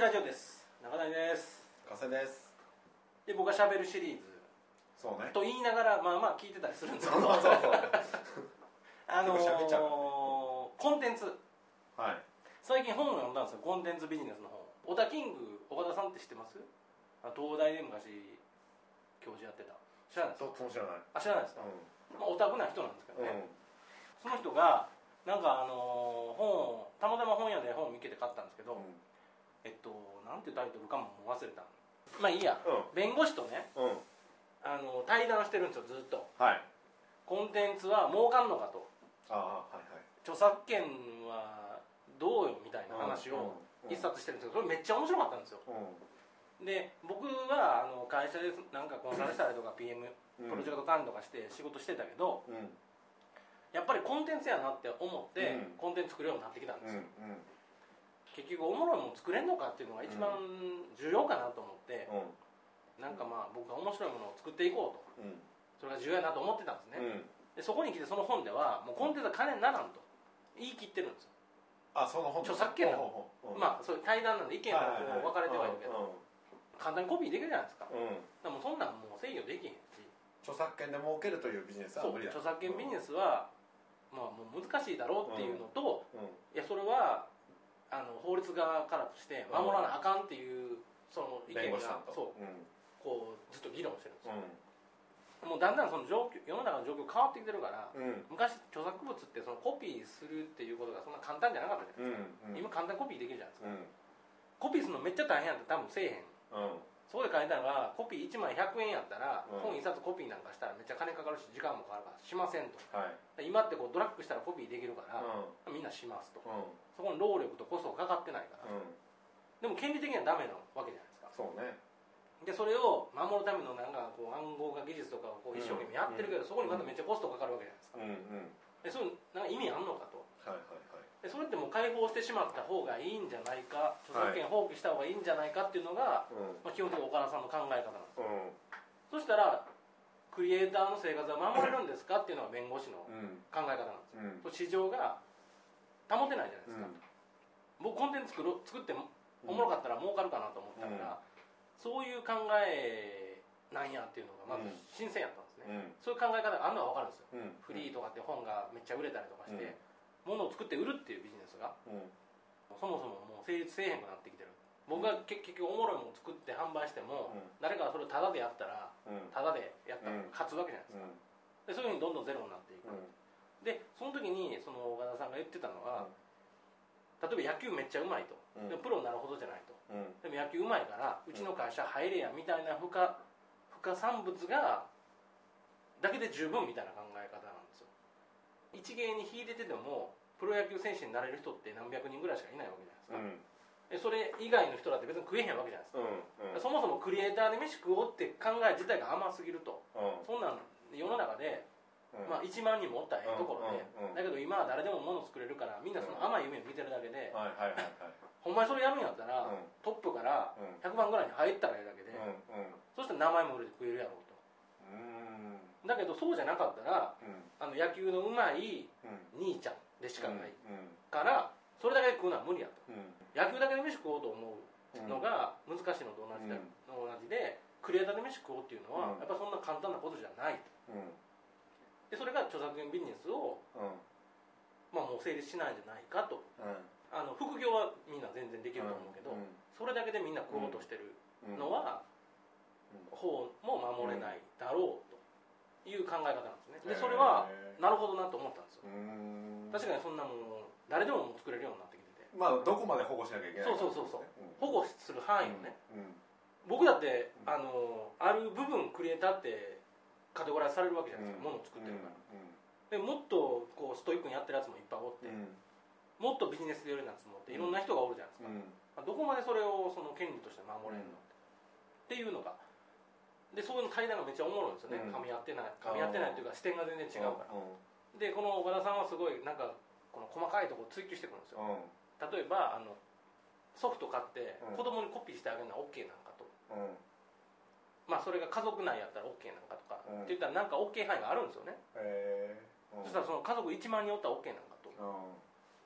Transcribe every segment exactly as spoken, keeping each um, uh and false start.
ラジオです。中谷です。 加瀬です。 で、僕がしゃべるシリーズそうねと言いながらまあまあ聞いてたりするんですけどそうそうそうあのー、 結構喋っちゃうねコンテンツ、 はい、 最近本を読んだんですよ。コンテンツビジネスの本。オタキング岡田さんって知ってます？あ、東大で昔教授やってた。知らないですか？ どっちも知らない。 あ、知らないですか？うん、まあ、オタクな人なんですけどね、 うん、 その人がなんかあのー、本をたまたま本屋で本を見つけて買ったんですけど、うん、えっとなんていうタイトルかも忘れた。まあいいや、うん、弁護士とね、うん、あの対談してるんですよ、ずっと。はい。コンテンツは儲かんのかと。ああ、はいはい。著作権はどうよみたいな話を一冊してるんですけど、それめっちゃ面白かったんですよ。うん、で、僕はあの会社でなんかコンサルしたりとか ピーエム、うん、プロジェクト管理とかして仕事してたけど、うん、やっぱりコンテンツやなって思って、うん、コンテンツ作るようになってきたんですよ。うんうん、結局おもろいもの作れるのかっていうのが一番重要かなと思って、うん、なんかまあ僕が面白いものを作っていこうと、うん、それが重要やなと思ってたんですね。うん、でそこに来てその本ではもうコンテンツは金にならんと言い切ってるんですよ。 あ、その本著作権なの、うん、まあそういう対談なんで意見がこう分かれてはいるけど、はいはいはい、簡単にコピーできるじゃないですか。うん、でもそんなんもう制御できへんし、 著作権で儲けるというビジネスは無理だ。 そう、著作権ビジネスは、まあ、もう難しいだろうっていうのと、うんうん、いやそれはあの法律側からとして守らなあかんっていうその意見がそう、うん、こうずっと議論してるんですよ。うん、もうだんだんその状況、世の中の状況変わってきてるから、うん、昔著作物ってそのコピーするっていうことがそんな簡単じゃなかったじゃないですか。うんうん、今簡単にコピーできるじゃないですか。うん、コピーするのめっちゃ大変やったら多分せえへん。うん、そこで書いたのがコピーいちまいひゃくえんやったら、うん、本いっさつコピーなんかしたらめっちゃ金かかるし時間もかかるからしませんと、はい、今ってこうドラッグしたらコピーできるから、うん、みんなしますと、うん、そこに労力とコストがかかってないから、うん、でも権利的にはダメなわけじゃないですか。 そうね。 でそれを守るためのなんかこう暗号化技術とかをこう一生懸命やってるけど、うん、そこにまためっちゃコストかかるわけじゃないですか。うんうん、でそういうなんか意味あんのかと、はいはいはい、でそれってもう解放してしまった方がいいんじゃないか、著作権放棄した方がいいんじゃないかっていうのが、はい、まあ、基本的に岡田さんの考え方なんですよ。うん、そしたらクリエイターの生活は守れるんですかっていうのが弁護士の考え方なんですよ。うん、市場が保てないじゃないですか。うん、僕コンテンツ作る作っておもろかったら儲かるかなと思ったから、うん、そういう考えなんやっていうのがまず新鮮やったんですね。うん、そういう考え方があるのは分かるんですよ。うん、フリーとかって本がめっちゃ売れたりとかして、うん、物を作って売るっていうビジネスが、うん、そもそももう成立せえへんくなってきてる。僕が結局おもろいものを作って販売しても、うん、誰かがそれをタダでやったら、うん、タダでやったら勝つわけじゃないですか。うん、でそういうふうにどんどんゼロになっていく。うん、でその時にその岡田さんが言ってたのは、うん、例えば野球めっちゃうまいと、うん、でもプロになるほどじゃないと、うん、でも野球うまいからうちの会社入れやみたいな付加付加産物がだけで十分みたいな考え方なんですよ。一芸に秀でててもプロ野球選手になれる人って何百人ぐらいしかいないわけじゃないですか。うん、それ以外の人だって別に食えへんわけじゃないですか。うんうん、そもそもクリエイターで飯食おうって考え自体が甘すぎると、うん、そんなん世の中で、うん、まあ、いちまんにんもおったらええところで、うんうんうん、だけど今は誰でも物作れるからみんなその甘い夢を見てるだけで、うん、ほんまにそれやるんやったら、うん、トップからひゃくばんぐらいに入ったらええだけで、うんうん、そしたら名前も売れて食えるやろうと。うん、だけどそうじゃなかったら、うん、あの野球のうまい兄ちゃんでしかないから、それだけで食うのは無理やと、うん、野球だけで飯食おうと思うのが難しいのと同じで、うん、同じでクリエイターで飯食おうっていうのは、うん、やっぱそんな簡単なことじゃないと、うん、でそれが著作権ビジネスを、うん、まあもう成立しないんじゃないかと、うん、あの副業はみんな全然できると思うけど、うん、それだけでみんな食おうとしてるのは、うん、法も守れないだろうという考え方なんですね。でそれはなるほどなと思ったんですよ。確かにそんなもの誰でも作れるようになってきてて、 まあどこまで保護しなきゃいけないか、 そうそうそうそう、うん、保護する範囲をね、うんうん、僕だって、うん、あのある部分クリエイターってカテゴライズされるわけじゃないですか、うん、ものを作ってるから、うんうん、でもっとこうストイックにやってるやつもいっぱいおって、うん、もっとビジネスでやるやつもおっていろんな人がおるじゃないですか、うん、どこまでそれをその権利として守れるの、うん、っていうのがで、そういうの対談がめっちゃおもろいんですよね、うん、噛み合ってない噛み合ってないというか視点が全然違うから、うん、でこの岡田さんはすごいなんかこの細かいところを追求してくるんですよ、うん、例えばあのソフト買って子供にコピーしてあげるのは OK なんかと、うん、まあそれが家族内やったら OK なんかとか、うん、って言ったらなんか OK 範囲があるんですよね、へー、うん、そしたらその家族いちまんにんおったら OK なんかと、うん、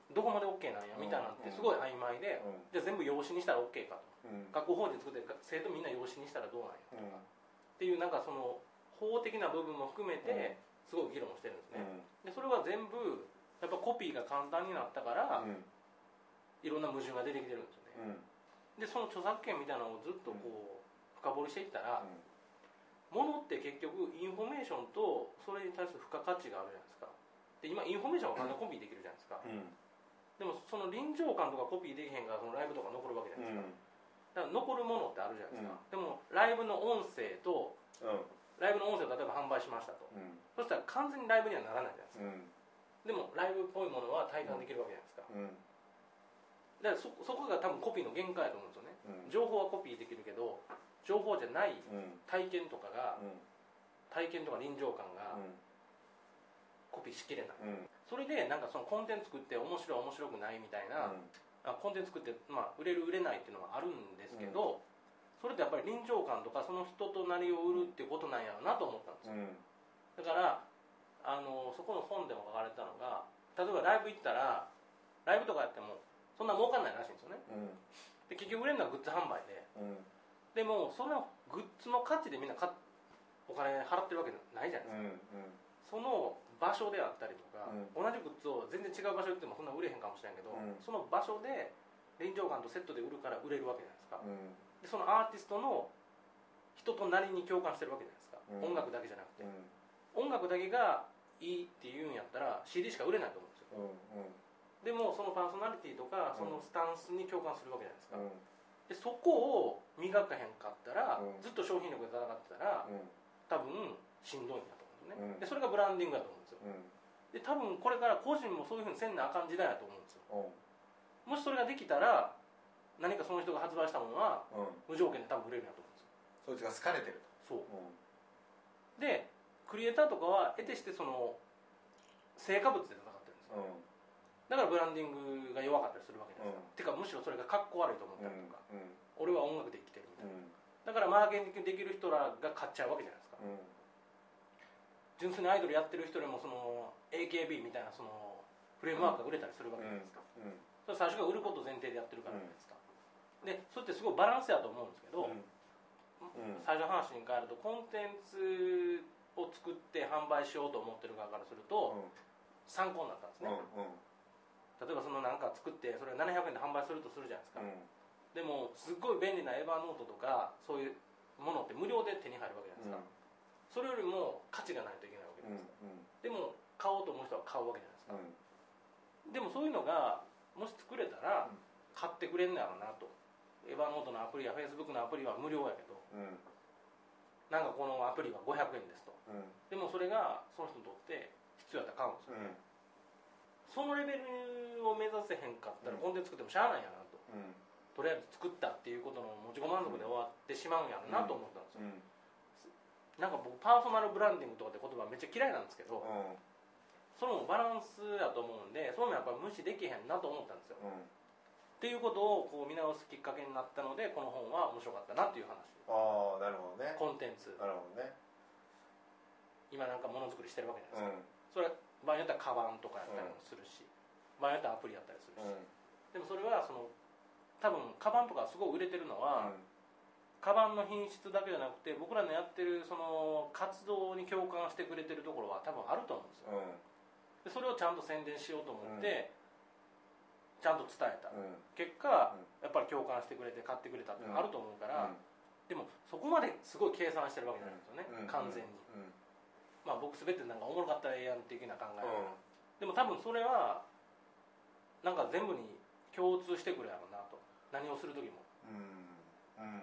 どこまで OK なんやみたいなのってすごい曖昧で、うん、じゃあ全部用紙にしたら OK かと、うん、学校法人作って生徒みんな用紙にしたらどうなんやとか、うん、っていうなんかその法的な部分も含めてすごい議論してるんですね、うん、でそれは全部やっぱコピーが簡単になったから、うん、いろんな矛盾が出てきてるんですよね、うん、でその著作権みたいなのをずっとこう深掘りしていったら、うん、物って結局インフォメーションとそれに対する付加価値があるじゃないですか。で今インフォメーションは簡単にコピーできるじゃないですか、うん、でもその臨場感とかコピーできへんからそのライブとか残るわけじゃないですか、うん、だから残るものってあるじゃないですか、うん、でもライブの音声と、うん、ライブの音声を例えば販売しましたと、うん、そしたら完全にライブにはならないじゃないですか、うん、でもライブっぽいものは体感できるわけじゃないですか、うん、だから そ, そこが多分コピーの限界だと思うんですよね、うん、情報はコピーできるけど情報じゃない体験とかが、うん、体験とか臨場感が、うん、コピーしきれない、うん、それでなんかそのコンテンツ作って面白い面白くないみたいな、うん、あコンテンツ作って、まあ、売れる売れないっていうのはあるんですけど、うん、それってやっぱり臨場感とかその人となりを売るっていうことなんやろうなと思ったんですよ、うん、だからあのそこの本でも書かれてたのが例えばライブ行ったらライブとかやってもそんな儲かんないらしいんですよね、うん、で結局売れるのはグッズ販売で、うん、でもそのグッズの価値でみんなかお金払ってるわけないじゃないですか、うんうん、その場所であったりとか、うん、同じグッズを全然違う場所で売ってもそんな売れへんかもしれんけど、うん、その場所で臨場感とセットで売るから売れるわけじゃないですか、うん、でそのアーティストの人となりに共感してるわけじゃないですか、うん、音楽だけじゃなくて、うん、音楽だけがいいって言うんやったら シーディー しか売れないと思うんですよ、うんうん、でもそのパーソナリティとかそのスタンスに共感するわけじゃないですか、うん、でそこを磨かへんかったら、うん、ずっと商品力で戦ってたら、うん、多分しんどいんだと思うんですね、うん、でそれがブランディングだと思うんですよ、うん、で多分これから個人もそういうふうにせんなあかん時代だと思うんですよ、うん、もしそれができたら何かその人が発売したものは、うん、無条件で多分売れるんだと思うんですよ、 そいつが好かれてると、 そう、うん、でクリエイターとかは得てしてその成果物で戦ってるんですよ、うん、だからブランディングが弱かったりするわけじゃないですか、うん、てかむしろそれがかっこ悪いと思ったりとか、うんうん、俺は音楽で生きてるみたいな、うん、だからマーケティングできる人らが買っちゃうわけじゃないですか、うん、純粋にアイドルやってる人でもその エーケービー みたいなそのフレームワークが売れたりするわけじゃないですか、うんうん、それ最初から売ること前提でやってるからじゃないですか、うん、でそれってすごいバランスやと思うんですけど、うんうん、最初の話に変えるとコンテンツを作って販売しようと思ってる側からすると、うん、参考になったんですね、うんうん、例えばそのなんか作ってそれをななひゃくえんで販売するとするじゃないですか、うん、でもすっごい便利なエヴァノートとかそういうものって無料で手に入るわけじゃないですか、うん、それよりも価値がないといけないわけじゃないですか、うんうん、でも買おうと思う人は買うわけじゃないですか、うん、でもそういうのがもし作れたら買ってくれんのやろうなと、エヴァノートのアプリやフェイスブックのアプリは無料やけど、うん、なんかこのアプリはごひゃくえんですと、うん、でもそれがその人にとって必要やったら買うんですよね、うん、そのレベルを目指せへんかったらコンテンツ作ってもしゃあないやなと、うん、とりあえず作ったっていうことの持ちご満足で終わってしまうんやろなと思ったんですよ、うん、なんか僕パーソナルブランディングとかって言葉めっちゃ嫌いなんですけど、うん、それもバランスやと思うんでそういうのやっぱ無視できへんなと思ったんですよ、うん、っていうことをこう見直すきっかけになったのでこの本は面白かったなっていう話。 ああなるほどね。 コンテンツなるほどね。 今なんかものづくりしてるわけじゃないですか、うん、それ場合によってはカバンとかやったりもするし、うん、場合によってはアプリやったりするし、うん、でもそれはその多分カバンとかすごい売れてるのは、うん、カバンの品質だけじゃなくて僕らのやってるその活動に共感してくれてるところは多分あると思うんですよ、うん、でそれをちゃんと宣伝しようと思って、うん、ちゃんと伝えた、うん、結果、うん、やっぱり共感してくれて買ってくれたっていうのがあると思うから、うん、でもそこまですごい計算してるわけじゃないんですよね、うん、完全に、うん、まあ僕全てなんかおもろかったらええやん的な考え、うん、でも多分それはなんか全部に共通してくるやろうなと、何をする時も、うんうんうん、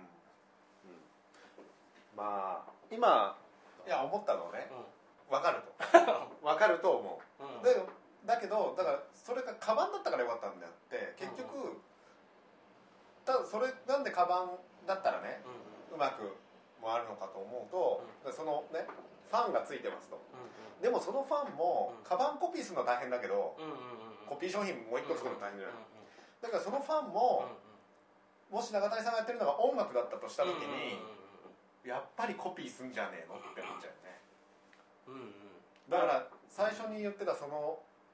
まあ今いや思ったのね、うん、分かると分かると思う、うん、だ, だけどだからそれがカバンだったからよかったんであって結局、うん、ただそれなんでカバンだったらね、うんうん、うまく回るのかと思うと、うん、そのねファンがついてますと、うんうん、でもそのファンも、うん、カバンコピーするのは大変だけど、うんうんうん、コピー商品もう一個作るの大変じゃない、うんうんうん、だからそのファンも、うんうん、もし中谷さんがやってるのが音楽だったとした時に、うんうんうん、やっぱりコピーすんじゃねえのって思っちゃうよね、うんうん、だから最初に言ってたその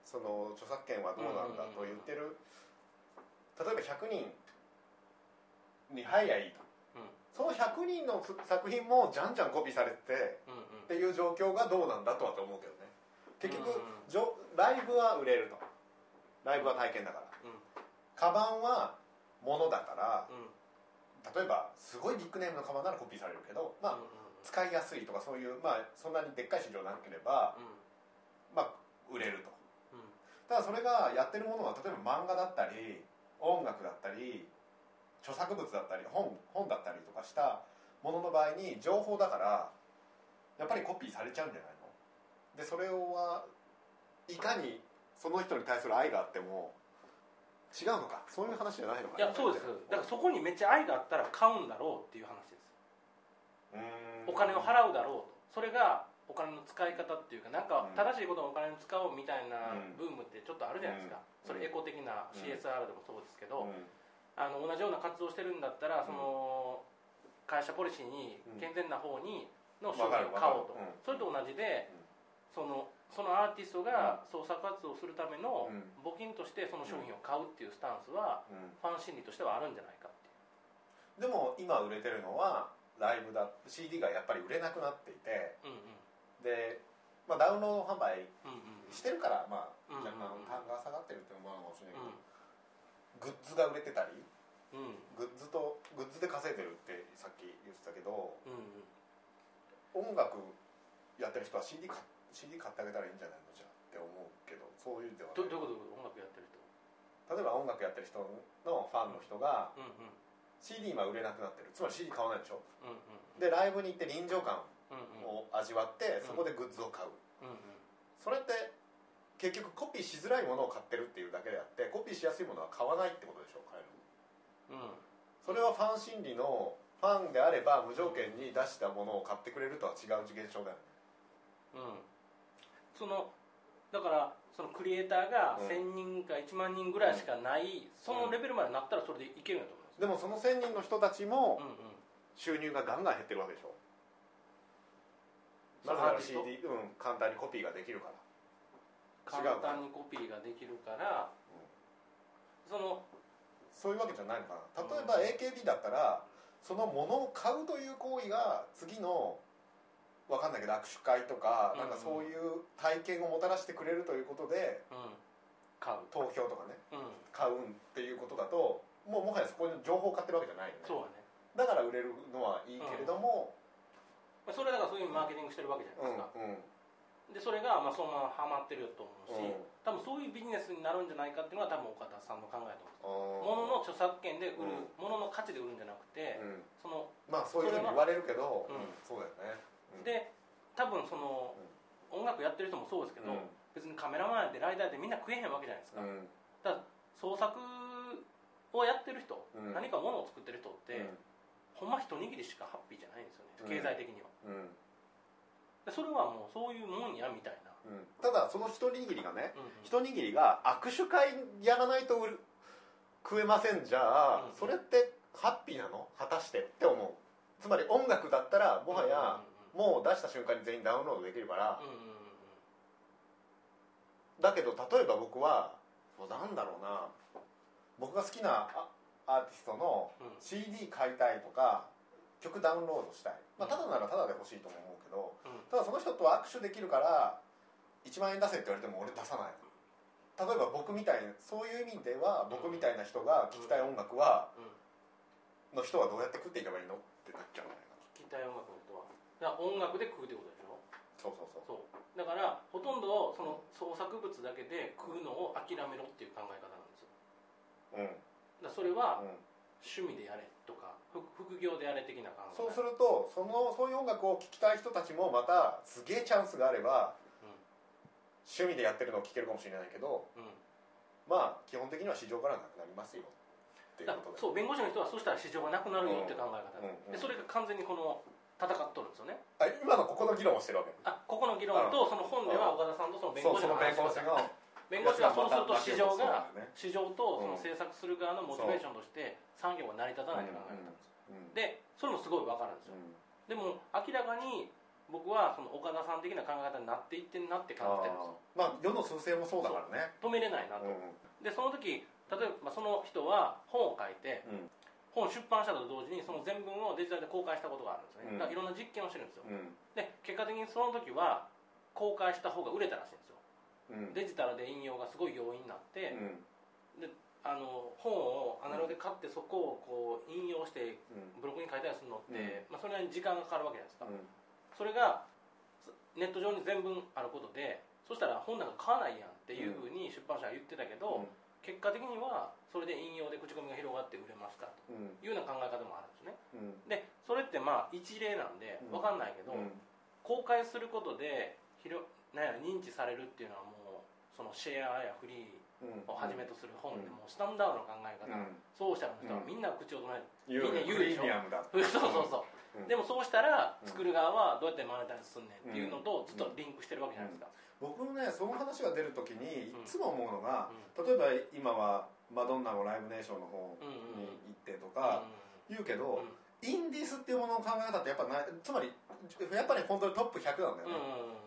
その著作権はどうなんだと言ってる、例えばひゃくにんに入りゃいいと、うん、そのひゃくにんの作品もじゃんじゃんコピーされてて、うんうん、っていう状況がどうなんだとはと思うけどね。結局、うんうん、ライブは売れると、ライブは体験だから、うん、カバンは物だから、うん、例えばすごいビッグネームのカバンならコピーされるけど、まあ、うんうん、使いやすいとかそういう、まあ、そんなにでっかい市場なければ、うん、まあ売れると、うん、ただそれがやってるものは例えば漫画だったり音楽だったり著作物だったり 本, 本だったりとかしたものの場合に情報だからやっぱりコピーされちゃうんじゃないので、それはいかにその人に対する愛があっても違うのか、そういう話じゃないのか。 いやそうです。だからそこにめっちゃ愛があったら買うんだろうっていう話です。うーん、お金を払うだろうと。それがお金の使い方っていうか、なんか正しいことのお金に使おうみたいなブームってちょっとあるじゃないですか、うん、それエコ的な シーエスアール でもそうですけど、うん、あの同じような活動してるんだったら、その会社ポリシーに健全な方にの商品を買おうと、うん、それと同じで、そのそのアーティストが創作活動をするための募金としてその商品を買うっていうスタンスはファン心理としてはあるんじゃないかっていう。 でも今売れてるのはライブだ シーディー がやっぱり売れなくなっていて、うんうん、で、まあ、ダウンロード販売してるから、まあ、若干単価が下がってるっていうのもあるかもしれないけど、うん、グッズが売れてたり、うん、グッズとグッズで稼いでるってさっき言ってたけど、うんうん、音楽やってる人は シーディー 買, シーディー 買ってあげたらいいんじゃないのじゃって思うけど、そういうではない。 ど, どういうこと？音楽やってる人、 例えば音楽やってる人のファンの人が、うんうん、シーディー 今売れなくなってる、つまり シーディー 買わないでしょ、うんうん、でライブに行って臨場感を味わって、うんうん、そこでグッズを買う、うんうん、それって結局コピーしづらいものを買ってるっていうだけであって、コピーしやすいものは買わないってことでしょ、買える、うん、それはファン心理のファンであれば無条件に出したものを買ってくれるとは違う現象だよね。うん、 そのだからそのクリエイターがせんにんかいちまんにんぐらいしかない、うん、そのレベルまでなったらそれでいけるんだと思います。 でもそのせんにんの人たちも収入がガンガン減ってるわけでしょ、うん、なぜなら シーディー、うん、簡単にコピーができるから。 簡単にコピーができるから、うん、そのそういうわけじゃないのかな。例えば エーケービー だったらそのものを買うという行為が次の分かんないけど握手会とか、なんかそういう体験をもたらしてくれるということで、うん、買う投票とかね、うん、買うんっていうことだともうもはやそこに情報を買ってるわけじゃないよね。 そうだね。 だから売れるのはいいけれども、 うん、それだからそういうマーケティングしてるわけじゃないですか、うんうん、でそれがまあそのままハマってると思うし、うん、多分そういうビジネスになるんじゃないかっていうのは多分岡田さんの考えだと思うんです。物の著作権で売る、うん、物の価値で売るんじゃなくて、うん、そのまあそういうふうに言われるけど、うん、そうだよね、 うん、で多分その、うん、音楽やってる人もそうですけど、うん、別にカメラマンやってライダーやってみんな食えへんわけじゃないですか、うん、だから創作をやってる人、うん、何か物を作ってる人って、うん、ほんま一握りしかハッピーじゃないんですよね、経済的には、うん、でそれはもうそういうもんやみたいな、 うん、ただその一握りがね、うんうん、一握りが握手会やらないと売る食えませんじゃあ、うんうん、それってハッピーなの果たしてって思う。つまり音楽だったらもはや、うんうんうん、もう出した瞬間に全員ダウンロードできるから、うんうんうん、だけど例えば僕はなんだろうな、僕が好きなアーティストの シーディー 買いたいとか曲ダウンロードしたい、まあ、ただならただで欲しいとも思うけど、うん、ただその人と握手できるからいちまんえん出せって言われても俺出さない。例えば僕みたいな、そういう意味では僕みたいな人が聴きたい音楽は、うんうん、の人はどうやって食っていけばいいのってなっちゃうんじゃないかな。 聴きたい音楽の人はだから音楽で食うってことでしょ。 そうそうそうそうだからほとんどその創作物だけで食うのを諦めろっていう考え方なんですよ、うん、だそれは、うん、趣味でやれとか副業でやれ的な考え。 そうするとそのそういう音楽を聴きたい人たちもまたすげえチャンスがあれば、うん、趣味でやってるのを聴けるかもしれないけど、うん、まあ基本的には市場からなくなりますよっていうことで。 そう弁護士の人はそうしたら市場がなくなるよって考え方、うんうんうん、でそれが完全にこの戦っとるんですよね。 あ今のここの議論をしてるわけ。 あここの議論とその本では岡田さんとその弁護士の話をして弁護士はそうすると市場が、ね、市場とその制作する側のモチベーションとして産業が成り立たないと考えたんですよ、うんうん、でそれもすごい分かるんですよ、うん、でも明らかに僕はその岡田さん的な考え方になっていってんなって感じてるんですよ。 まあ世の趨勢もそうだからね、 止めれないなと、うん、でその時例えばその人は本を書いて、うん、本出版したと同時にその全文をデジタルで公開したことがあるんですね、うん、だからいろんな実験をしてるんですよ、うん、で結果的にその時は公開した方が売れたらしいんですよ、うん、デジタルで引用がすごい容易になって、うん、であの本をアナログで買ってそこをこう引用してブログに書いたりするのって、うんまあ、それなりに時間がかかるわけじゃないですか、うん、それがネット上に全文あることでそしたら本なんか買わないやんっていうふうに出版社は言ってたけど、うん、結果的にはそれで引用で口コミが広がって売れましたというような考え方もあるんですね、うん、でそれってまあ一例なんで分かんないけど、うん、公開することで広なんや認知されるっていうのはもうそのシェアやフリーをはじめとする本でもスタンダードな考え方、うん、そうしたらの人はみんな口を唱える、みんな言うでしょそうそうそう、うん、でもそうしたら作る側はどうやってマネタイズすんねんっていうのとずっとリンクしてるわけじゃないですか、 うんうん、僕ねその話が出るときにいつも思うのが、うん、例えば今はマドンナのライブネーションの方に行ってとか言うけど、うんうん、インディースっていうものの考え方ってやっぱないつまりやっぱり本当にトップひゃくなんだよね、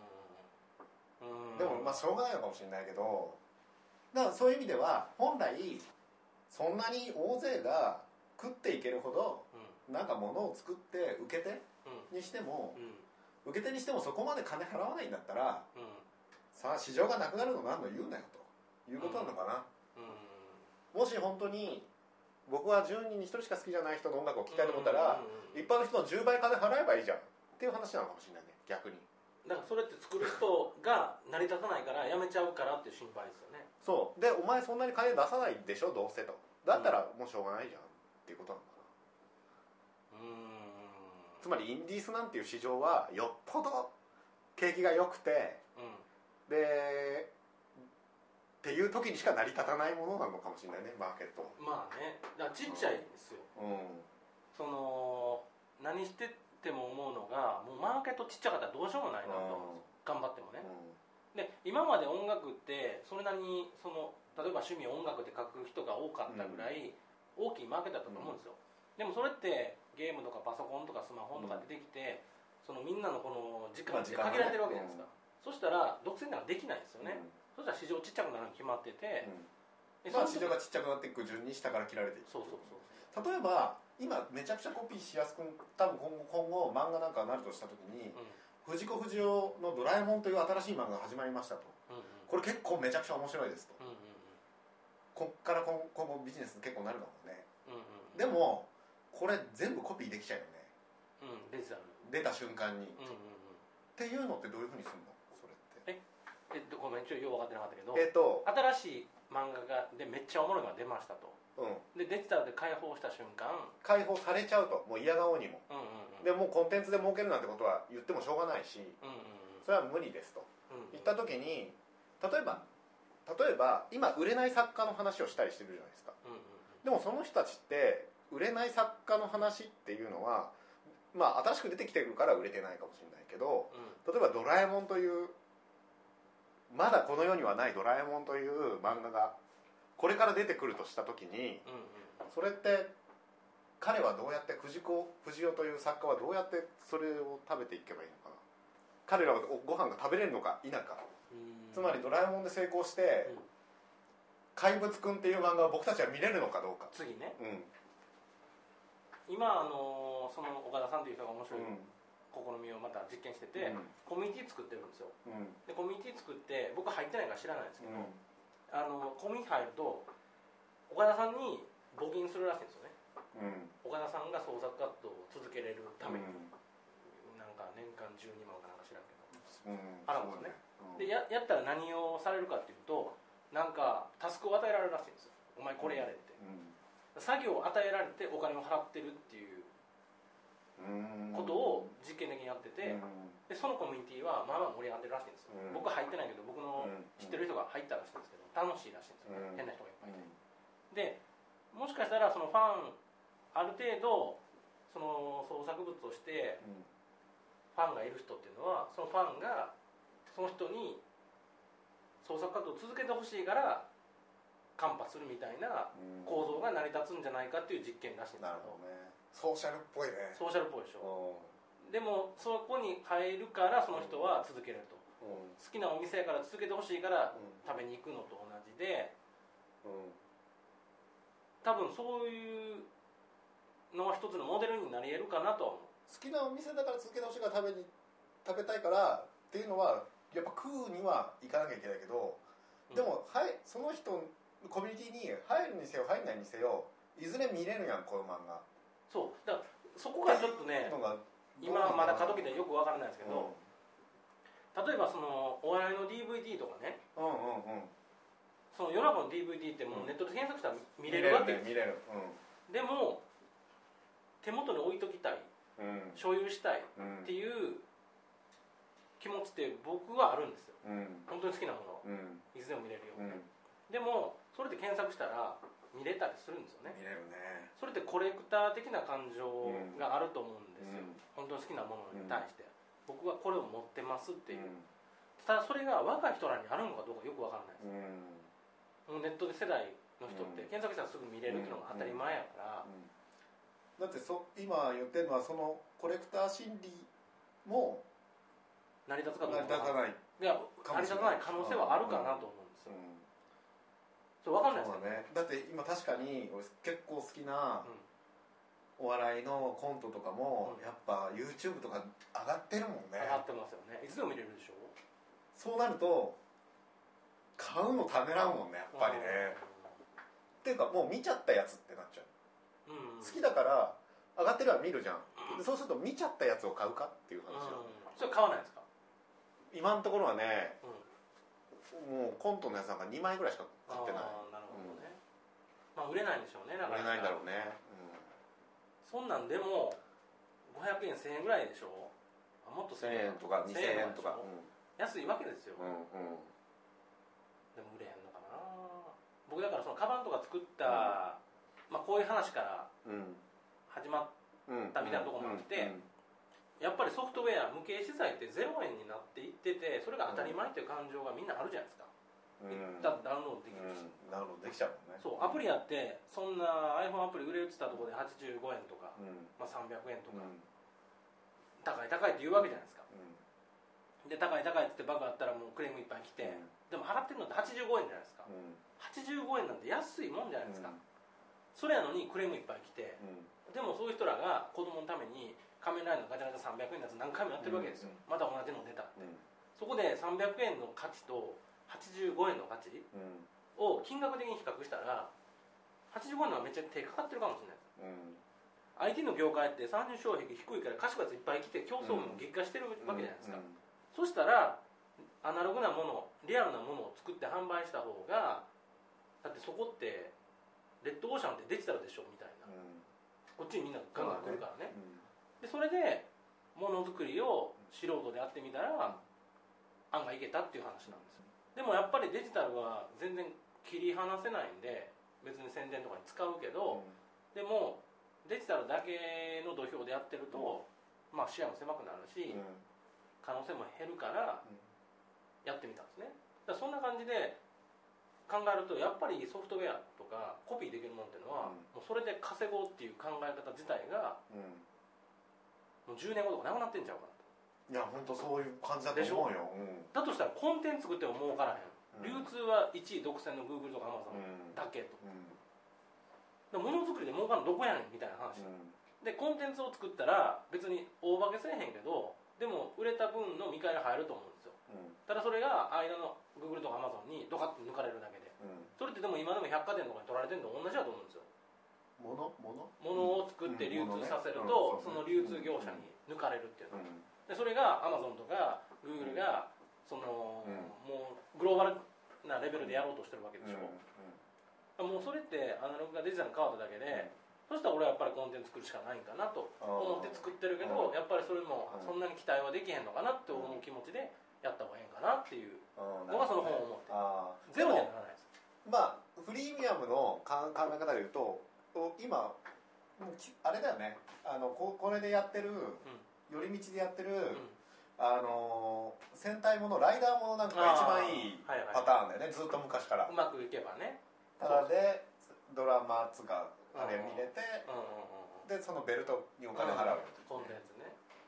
うんうん、でもまあしょうがないのかもしれないけどだからそういう意味では本来そんなに大勢が食っていけるほど、うん、なんか物を作って受け手にしても、うん、受け手にしてもそこまで金払わないんだったら、うん、さあ市場がなくなるの何の言うなよということなのかな、うんうん、もし本当に僕はじゅうにんにひとりしか好きじゃない人の音楽を聴きたいと思ったら、うんうんうん、一般の人のじゅうばい金払えばいいじゃんっていう話なのかもしれないね逆に。 だからそれって作る人が成り立たないからやめちゃうからっていう心配ですよね。 そうでお前そんなに金出さないでしょどうせとだったらもうしょうがないじゃんっていうことなのかな。うーんつまりインディースなんていう市場はよっぽど景気が良くて、うん、でっていう時にしか成り立たないものなのかもしれないねマーケット。 まあねだからちっちゃいんですよ、うん、その何してっても思うのがもうマーケットちっちゃかったらどうしようもないなと、うん、頑張ってもね、うん、で今まで音楽ってそれなりにその例えば趣味音楽で書く人が多かったぐらい大きいマーケットだったと思うんですよ、うん、でもそれってゲームとかパソコンとかスマホとか出てきて、うん、そのみんなのこの時間って限られてるわけじゃないですか、うん、そしたら独占なんかできないんですよね、うん、そしたら市場ちっちゃくなるの決まってて、うんまあ、市場がちっちゃくなっていく順に下から切られていく。そうそうそう例えば今めちゃくちゃコピーしやすく多分今後、今後漫画なんかになるとした時に、うん、藤子不二雄のドラえもんという新しい漫画が始まりましたと、うんうん、これ結構めちゃくちゃ面白いですと、うんうんうん、こっから今後ビジネス結構なるかもね、うんうんうん、でもこれ全部コピーできちゃうよね、うん、デジタル出た瞬間に、うんうんうん、っていうのってどういうふうにするのそれってええっとごめんちょっとよく分かってなかったけど、えっと、新しい漫画がでめっちゃおもろいのが出ましたと、うん、でデジタルで解放した瞬間解放されちゃうともう嫌顔にも、うんうんうん、でもうコンテンツで儲けるなんてことは言ってもしょうがないし、うんうんうん、それは無理ですと、うんうん、言った時に例えば例えば今売れない作家の話をしたりしてるじゃないですか、うんうんうん、でもその人たちって売れない作家の話っていうのはまあ新しく出てきてるから売れてないかもしれないけど、うん、例えばドラえもんというまだこの世にはないドラえもんという漫画がこれから出てくるとした時に、うんうん、それって彼はどうやって藤子不二雄という作家はどうやってそれを食べていけばいいのかな彼らはご飯が食べれるのか否か、つまりドラえもんで成功して、うん、怪物くんっていう漫画を僕たちは見れるのかどうか次ね、うん、今あのその岡田さんという人が面白い、うん試みをまた実験してて、うん、コミュニティ作ってるんですよ、うん、でコミュニティ作って僕入ってないから知らないんですけど、うん、あのコミュニティ入ると岡田さんに募金するらしいんですよね、うん、岡田さんが創作活動を続けれるために、うん、なんか年間じゅうにまんかなんか知らんけど、うん、あるんですね、うん、で や, やったら何をされるかっていうとなんかタスクを与えられるらしいんですよお前これやれって、うん、作業を与えられてお金を払ってるっていうことを実験的にやってて、でそのコミュニティはまあまあ盛り上がってるらしいんですよ、うん、僕入ってないけど僕の知ってる人が入ったらしいんですけど楽しいらしいんですよ、ね、うん、変な人がいっぱいいて、でもしかしたらそのファンある程度その創作物としてファンがいる人っていうのはそのファンがその人に創作活動を続けてほしいからカンパするみたいな構造が成り立つんじゃないかっていう実験らしいんですけど、 なるほどね、ソーシャルっぽいね。 ソーシャルっぽいでしょ。 でもそこに入るからその人は続けると、うん、好きなお店やから続けてほしいから食べに行くのと同じで、うん、多分そういうのは一つのモデルになり得るかなとは思う。 好きなお店だから続けてほしいから食べに食べたいからっていうのはやっぱ食うには行かなきゃいけないけど、うん、でも、はい、その人のコミュニティに入るにせよ入んないにせよいずれ見れるやんこの漫画。 そうだからそこがちょっとね今はまだ過渡期でよくわからないんですけど、うん、例えばそのお笑いの ディーブイディー とかね、うんうんうん、その夜中の ディーブイディー ってもうネットで検索したら見れるわけです、 見れる、ね、 見れる、うん、でも手元に置いときたい、うん、所有したいっていう気持ちって僕はあるんですよ、うん、本当に好きなもの、うん、いつでも見れるよ、うん、でもそれで検索したら見れたりするんですよね。 見れるね。 それってコレクター的な感情があると思うんですよ、うん、本当に好きなものに対して、うん、僕はこれを持ってますっていう、うん、ただそれが若い人らにあるのかどうかよく分からないです、うん、ネットで世代の人って検索したらすぐ見れるっていうのが当たり前やから、うんうんうん、だってそ今言ってるのはそのコレクター心理も成り立つかどうか成り立たないいや成り立たない可能性はあるかなと思うんですよ、うん分かんないですよね。 だって今確かに結構好きなお笑いのコントとかもやっぱ YouTube とか上がってるもんね。 上がってますよね。いつでも見れるでしょ。 そうなると買うのためらうもんねやっぱりね。っていうかもう見ちゃったやつってなっちゃう、うんうん、好きだから上がってるは見るじゃん、うん、そうすると見ちゃったやつを買うかっていう話よ、うん、 それ買わないですか。 今のところはね、うんもうコントのやつなんかにまいぐらいしか買ってない。ああなるほどね、うん、まあ売れないんでしょうね。 売れないんだろうね、 うん、そんなんでもごひゃくえんせんえんぐらいでしょ。あもっとせんえんとかにせんえんとか、うん、 安いわけですよ、うんうん、でも売れへんのかな。僕だからそのカバンとか作った、うんまあ、こういう話から始まったみたいなところもあって、うんうんうんやっぱりソフトウェア無形資材ってゼロえんになっていっててそれが当たり前っていう感情がみんなあるじゃないですか、うん、ダウンロードできるし、うん、 ダウンロードできちゃうもんね。 そうアプリやってそんな iPhone アプリ売れてたところではちじゅうごえんとか、うんまあ、さんびゃくえんとか、うん、高い高いって言うわけじゃないですか、うん、で高い高いって言ってバグあったらもうクレームいっぱい来て、うん、でも払ってるのってはちじゅうごえんじゃないですか、うん、はちじゅうごえんなんて安いもんじゃないですか、うん、それやのにクレームいっぱい来て、うん、でもそういう人らが子供のために仮面ライダーのガチャガチャさんびゃくえんのやつ何回もやってるわけですよ、うん、また同じの出たって、うん、そこでさんびゃくえんの価値とはちじゅうごえんの価値を金額的に比較したらはちじゅうごえんのはめっちゃ手かかってるかもしれないです、うん、アイティー の業界って参入障壁低いから賢いやついっぱい来て競争も激化してるわけじゃないですか、うんうん、そしたらアナログなものリアルなものを作って販売した方がだってそこってレッドオーシャンってデジタルでしょみたいな、こっちにみんなガンガン来るからね、でそれでものづくりを素人でやってみたら案がいけたっていう話なんですよ。でもやっぱりデジタルは全然切り離せないんで別に宣伝とかに使うけど、うん、でもデジタルだけの土俵でやってると、うん、まあ視野も狭くなるし、うん、可能性も減るからやってみたんですね。だからそんな感じで考えるとやっぱりソフトウェアとかコピーできるものっていうのは、もうそれで稼ごうっていう考え方自体が、もうじゅうねんごとかなくなってんちゃうかなと。 いや本当そういう感じだと思うよ、うん、 だとしたらコンテンツ作っても儲からへん、うん、流通はいちい独占の Google とか Amazon だけと、うん、ものづくりで儲かるのどこやねんみたいな話、うん、でコンテンツを作ったら別に大化けせえへんけどでも売れた分の見返り入ると思うんですよ、うん、ただそれが間の Google とか Amazon にドカッと抜かれるだけで、うん、それってでも今でも百貨店とかに取られてるのと同じだと思うんですよ。 物物物を作って流通させると、その流通業者に抜かれるっていうの、うん、でそれが Amazon とか Google がその、うん、もうグローバルなレベルでやろうとしてるわけでしょ、うんうん、もうそれってアナログがデジタルに変わっただけで、うん、そしたら俺はやっぱりコンテンツ作るしかないんかなと思って作ってるけど、やっぱりそれもそんなに期待はできへんのかなって思う気持ちでやった方がいいんかなっていうのがその本を思って、ゼロにはならないです。 まあフリーミアムの考え方でいうと今あれだよね、あの こ, これでやってる、うん、寄り道でやってる、うん、あの戦隊ものライダーものなんかが一番いいパターンだよね、はいはい、ずっと昔からうまくいけばね。 ただでドラマつかあれ見れて、うんうんうん、でそのベルトにお金払う、 コンテンツね。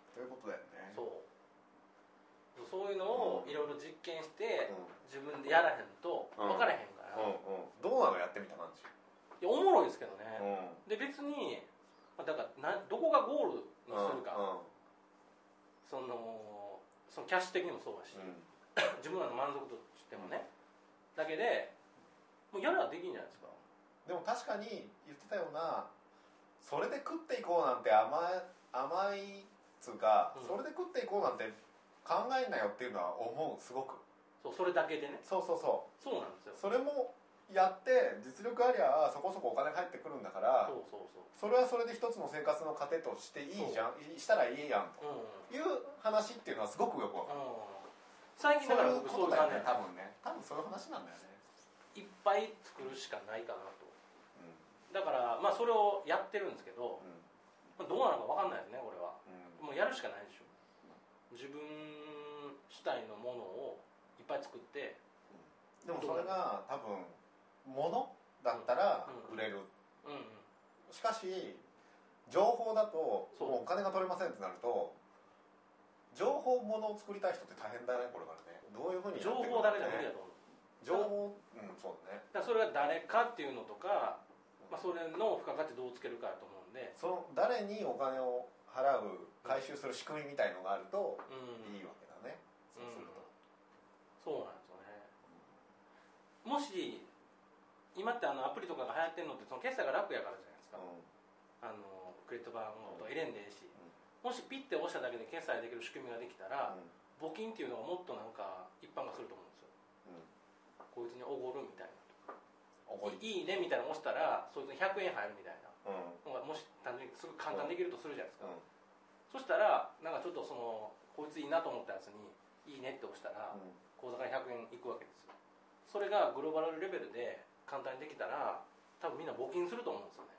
ということだよね。 そうそういうのをいろいろ実験して、うん、自分でやらへんと分からへんから、 うんうんうん、どうなのやってみた感じ。 いやおもろいですけどね、うん、で別にだからなどこがゴールにするか、うんうん、そのそのキャッシュ的にもそうだし、うん、自分らの満足度としてもね、だけでもうやらできんじゃないですか。 でも確かに言ってたようなそれで食っていこうなんて甘い甘いつうか、うん、それで食っていこうなんて考えんなよっていうのは思う。すごくそうそれだけでね。 そうそうそうそうなんですよ。 それもやって実力ありゃそこそこお金入ってくるんだから、 そうそうそうそれはそれで一つの生活の糧としていいじゃん、したらいいやんという話っていうのはすごくよくわかる、うん、 最近だから僕そういう感じ、 ね、多分ね多分そういう話なんだよね。 いっぱい作るしかないかなと、うん、だからまあそれをやってるんですけど、うんまあ、どうなのか分かんないですねこれは、うん、もうやるしかないでしょ。自分主体のものをいっぱい作って、 うん、でもそれが多分物だったら売れる、うんうんうん、しかし情報だともうお金が取れませんってなると情報物を作りたい人って大変だねこれからね。どういうふうにやっていくのかね。 情報だけじゃ無理だと思う。情報うんそうだね。だからそれが誰かっていうのとか、まあ、それの付加価値どうつけるかと思うんで、 その誰にお金を払う回収する仕組みみたいのがあるといいわけだね、うん、そうすると、 うん、そうなんですよね。もし今ってあのアプリとかが流行ってるのってその決済が楽やからじゃないですか、うん、あのクレジット番号とか入れんでええし、うん、もしピッて押しただけで決済できる仕組みができたら、うん、募金っていうのがもっとなんか一般化すると思うんですよ、うん、こいつにおごるみたいな、おごりいいねみたいなの押したらそいつにひゃくえん入るみたいな、うん、もし単純にすぐ簡単にできるとするじゃないですか、うん、そしたらなんかちょっとそのこいついいなと思ったやつにいいねって押したら、うん、口座からひゃくえんいくわけですよ。それがグローバルレベルで簡単にできたら多分みんな募金すると思うんですよね。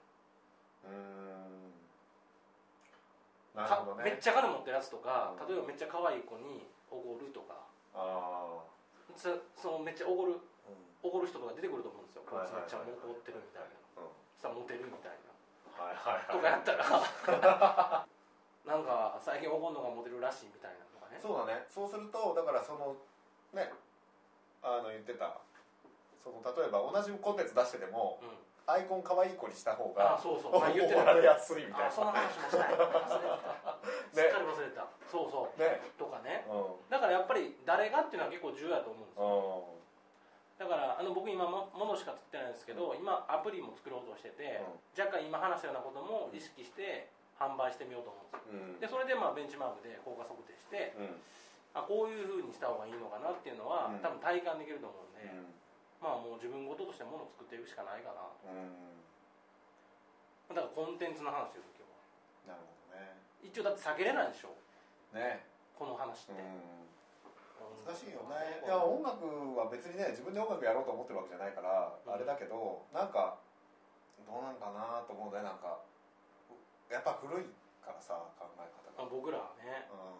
うーんなるほどね。 めっちゃ金持ってるやつとか、例えばめっちゃ可愛い子におごるとか、あそそのめっちゃおごる、おごる人とか出てくると思うんですよ。こいつめっちゃおごってるみたいな、さモテるみたいな、はいはいはい、とかやったらなんか最近おごんのがモテるらしいみたいなとかね。 そうだね。そうするとだからそのねあの言ってたその例えば同じコンテンツ出してても、うん、アイコン可愛い子にした方がそうそう言ってられやすいみたいな。 その話もしたい。忘れてた。すっかり忘れてた。そうそう。ね、とかね、うん。だからやっぱり誰がっていうのは結構重要だと思うんですよ。だからあの僕今ものしか作ってないんですけど、うん、今アプリも作ろうとしてて、うん、若干今話したようなことも意識して販売してみようと思うんですよ。うん、でそれでまあベンチマークで効果測定して、うん、あこういう風にした方がいいのかなっていうのは、うん、多分体感できると思うんで。うんまあもう自分事としてものを作っていくしかないかなと。うんだからコンテンツの話です今日は。なるほどね。一応だって避けれないでしょねこの話って。うん難しいよね。いや音楽は別にね自分で音楽やろうと思ってるわけじゃないから、うん、あれだけどなんかどうなんかなと思うね。なんかやっぱ古いからさ考え方が。 僕らはね、 うん、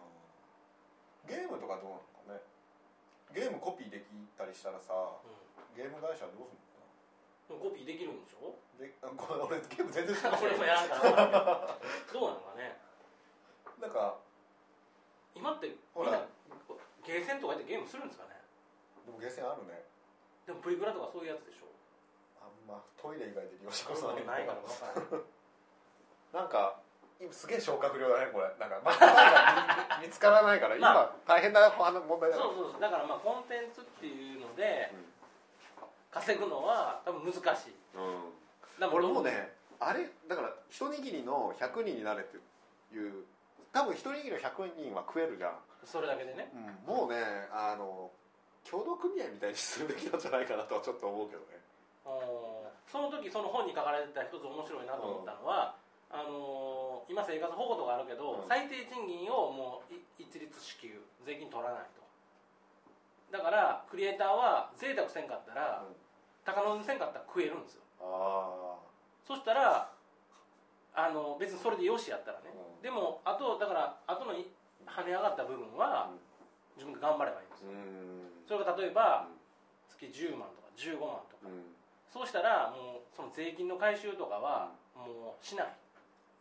ゲームとかどうなのかね。ゲームコピーできたりしたらさ、うんゲーム会社はどうするのかな。コピーできるんでしょ。 でこれ俺ゲーム全然知らない。 俺もやらんからどうなのかね。 なんか今ってみんなゲーセンとかやってゲームするんですかね。 でもゲーセンあるね。 でもプリクラとかそういうやつでしょ。 あんまトイレ以外で利用したことないないから分からないなんか今すげえ消化不良だねこれ。なんかまだ見つからないから今、まあ、大変な問題だよ。 そうそうそうだからまあコンテンツっていうので、うん稼ぐのは多分難しい、うん、 だ俺もうねあれだから一握りのひゃくにんになれっていう多分一握りのひゃくにんは食えるじゃんそれだけでね、 うん、もうねあの協同組合みたいにするべきなんじゃないかなとはちょっと思うけどね。 その時その本に書かれてた一つ面白いなと思ったのは、うん、あのー、今生活保護とかあるけど、うん、最低賃金をもう一律支給税金取らないと。だからクリエイターは贅沢せんかったら、うん、高値せんかったら食えるんですよ。あそしたらあの別にそれでよしやったらね、うん、でもあとだから後の跳ね上がった部分は、うん、自分が頑張ればいいんですよ。うんそれが例えば、うん、月じゅうまんとかじゅうごまんとか、うん、そうしたらもうその税金の回収とかは、もうしない。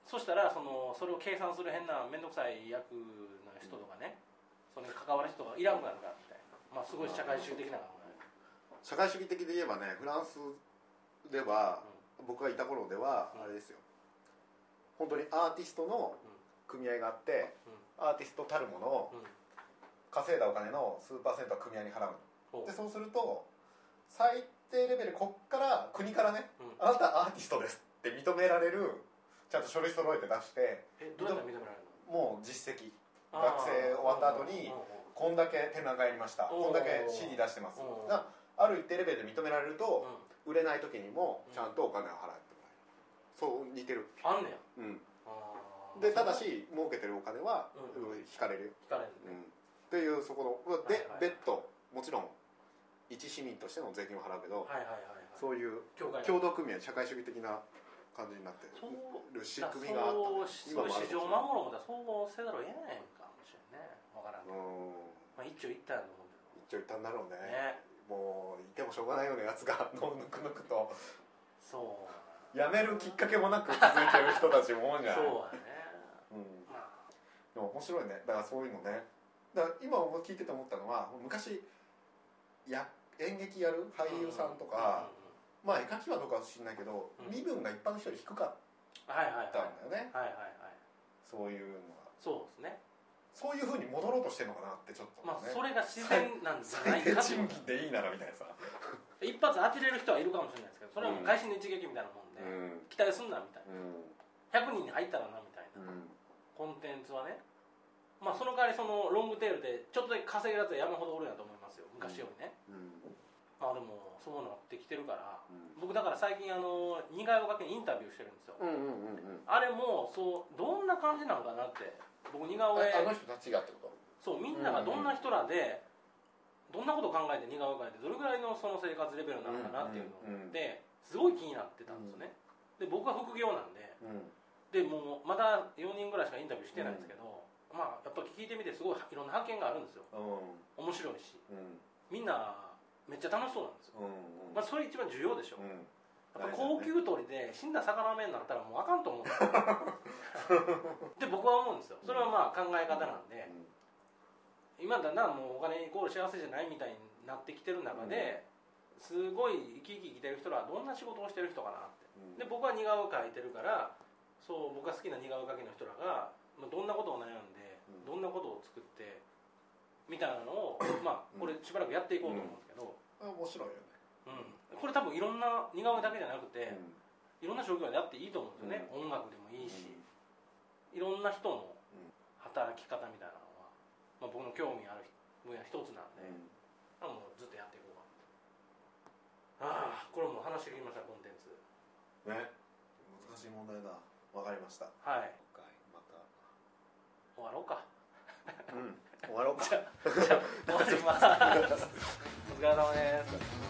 そしたらそのそれを計算する変な面倒くさい役の人とかね、うん、それに関わる人がいらんくなるからみたいな、まあ、すごい社会主義的な考え。 社会主義的で言えばね、フランスでは、うん、僕がいた頃では、うん、あれですよ、本当にアーティストの組合があって、うん、アーティストたるものを、うん、稼いだお金の数パーセントは組合に払うの、うん、でそうすると最低レベル、こっから国からね、うん、あなたアーティストですって認められる、ちゃんと書類揃えて出して、 えどうやって認められるの？ もう実績、学生終わった後にこんだけ展覧会やりました、こんだけ シーディー 出してますが、ある一定レベルで認められると、売れない時にもちゃんとお金を払ってもらえる、そう似てる。 あんねや。 うん。でただし儲けてるお金は引かれるよ。 引かれるね。 うん。っていうそこので別途もちろん一市民としての税金を払うけど、そういう共同組合、社会主義的な感じになってる仕組みがあった、ね、 そういう市場を守ろうとそうせざるを得ないんかもしれんね。分からんけど、まあ、一長一短やと思うんだけど、一長一短だろう ね, ねもういてもしょうがないようなやつがのぬくぬくとそうやめるきっかけもなく続いてる人たちも多いんじゃないそうだね、 うんまあ、でも面白いね。だからそういうのね、だから今聞いてて思ったのは、昔や演劇やる俳優さんとか、うんうんうん、まあ絵描きはどうかは知んないけど、うん、身分が一般の人より低かったんだよね。 はいはいはい、 そういうのがそうですね。 そういうふうに戻ろうとしてるのかなってちょっと、ね、 まあそれが自然なんじゃないかと。 最低賃金でいいならみたいなさ一発当てれる人はいるかもしれないですけど、それはもう会心の一撃みたいなもんで、うん、期待すんなみたいな、うん、ひゃくにんに入ったらなみたいな、うん、コンテンツはね、まあその代わりそのロングテールでちょっとだけ稼げるやつは山ほどおるんやと思いますよ、昔よりね、うんうん、まあでもそうなってきてるから、うん、僕だから最近あの似顔絵を描きにインタビューしてるんですよ、うんうんうんうん、あれもそうどんな感じなのかなって。僕似顔絵あの人たちがってこと？ そうみんながどんな人らで、うんうん、どんなことを考えて似顔絵描いてどれぐらいのその生活レベルなのかなっていうのですごい気になってたんですよね、うん、で僕は副業なんで、うん、でもうまだよにんぐらいしかインタビューしてないんですけど、うん、まあやっぱ聞いてみてすごいいろんな発見があるんですよ、うん、面白いし、うん、みんなめっちゃ楽しそうなんですよ、うんうん、まあ、それ一番重要でしょ、うん、やっぱ高級鳥で死んだ魚目になったらもうあかんと思うんですよって僕は思うんですよ。それはまあ考え方なんで、うん、今だんだんもうお金イコール幸せじゃないみたいになってきてる中で、うん、すごい生き生き生きてる人らはどんな仕事をしてる人かなって、うん、で僕は似顔絵描いてるから、そう僕が好きな似顔絵描きの人らがどんなことを悩んで、うん、どんなことを作ってみたいなのをまあこれしばらくやっていこうと思うんですけど、 うん、面白いよね。 うん、これ多分いろんな似顔絵だけじゃなくて、うん、いろんな職業でやっていいと思うんですよね、うん、音楽でもいいし、うん、いろんな人の働き方みたいなのは、まあ、僕の興味ある分野一つなんで、うん、もうずっとやっていこうか。ああこれも話してきました。コンテンツね、難しい問題だ。わかりました。 はい、 また終わろうか。 うん終わろうか。 じゃあ終わります。お疲れ様です。